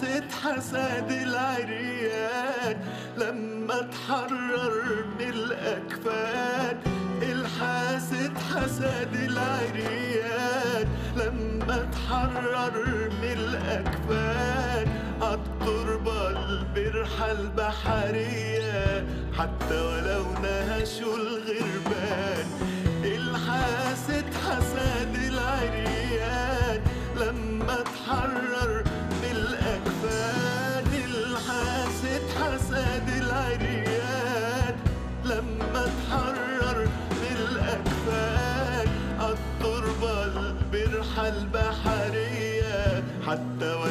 الحاسد حسد العريان لما اتحرر من الأكفان. الحاسد حسد العريان لما اتحرر من الأكفان. عالتربة البرحة البحرية حتى ولو نهشوا الغربان. الحاسد حسد العريان لما اتحرر من الأكفان. الحاسد حسد العريان لما اتحرر من الأكفان. عالتربة البرحة البحرية حتى